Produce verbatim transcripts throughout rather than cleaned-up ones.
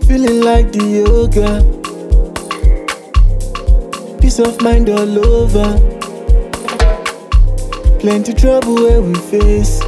Feeling like the yoga, peace of mind all over. Plenty trouble where we face,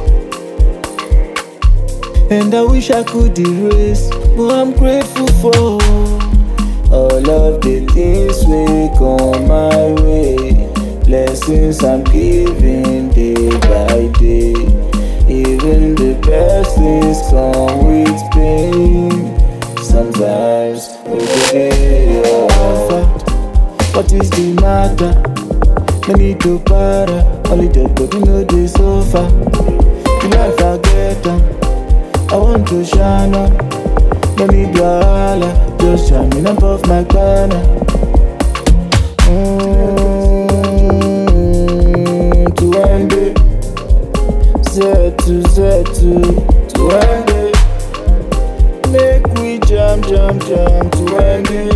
and I wish I could erase, but I'm grateful for all of the things we come my way. Blessings I'm giving day by day. Even the best things come with pain. Sometimes we get over. What is the matter? No need to para. Only dead body know the sofa. The life I get on, I want to shine on. No need wahala, just shining above my banner. Mm, to end it, Z to Z to to end it. Make we jam jam jam to end it.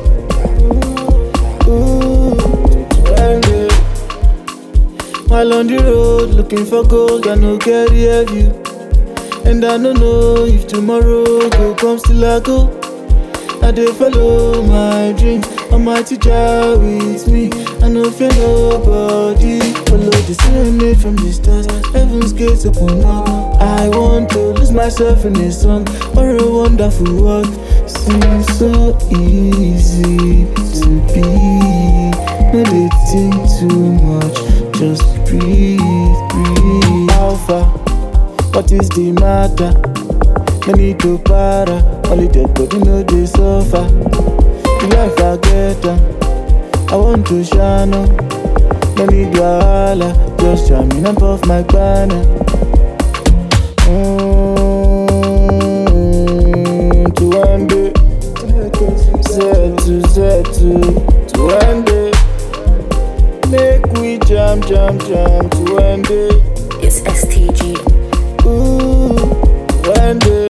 Ooh, to end it. While on the road looking for gold, I no get the view. And I don't know if tomorrow go come still I go. I dey follow my dreams, Almighty Jah with me. I no fear nobody. Follow the same made from the stars, heaven's gates open up. I want to lose myself in a song, or a wonderful world. Seems so easy to be. No dey think too much, just breathe, breathe. Alpha. What is the matter? No need to para. Only dead body know the sofa. The life I get on, I want to shine on. No need wahala, just jamming above my banner. Mm, to end it, Z to Z to to end it. Make we jam jam jam to end it. It's S T G. Ooh, when the